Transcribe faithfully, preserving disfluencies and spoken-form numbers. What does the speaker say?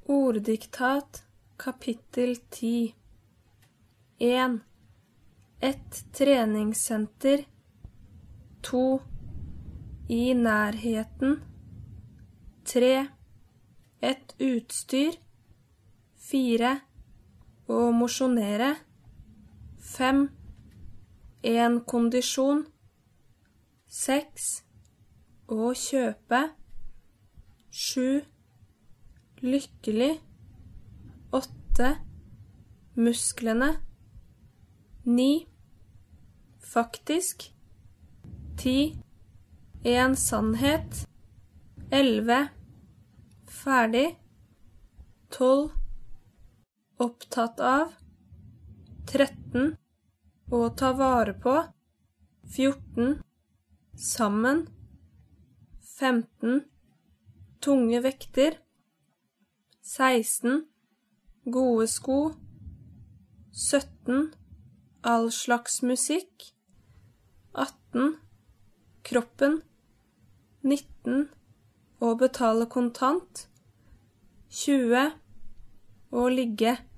Orddiktat, kapittel ti. en. Et treningssenter. to. I nærheten. tre. Et utstyr. fire. Å mosjonere. fem. En kondisjon. seks. Å kjøpe. sju. Lykkelig. åtte. Musklene. ni. Faktisk. ti. En sannhet. elleve. Ferdig. tolv. Opptatt av. tretten. Å ta vare på. fjorten. Sammen. femten. Tunge vekter. seksten. Gode sko. sytten. All slags musikk. atten. Kroppen. nitten. Å betale kontant. tjue. Å ligge.